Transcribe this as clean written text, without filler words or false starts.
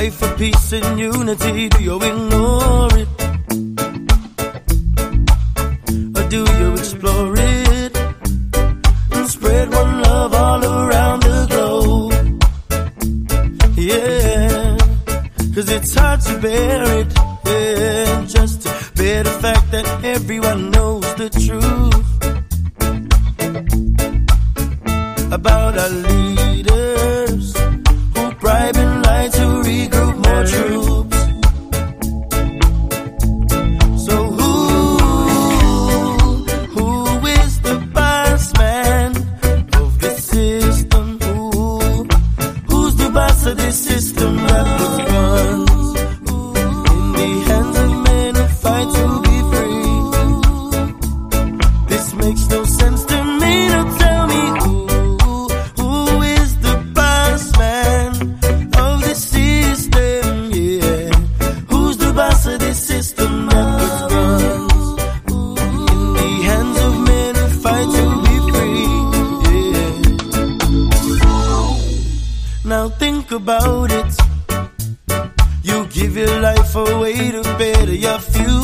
fight for peace and unity, do you ignore it? Or do you explore it? And spread one love all around the globe. Yeah, 'cause it's hard to bear it. Yeah, just to bear the fact that everyone knows the truth about our leaders who bribe and lie to regroup more troops. So who is the boss man of this system? Who's the boss of this system that puts guns in the hands of men who fight to be free? This makes no sense to me. Now tell me who is the boss man of this system? Yeah, who's the boss of this system that puts guns in the hands of men who fight to be free? Yeah. Now think about it. You give your life away to better your future.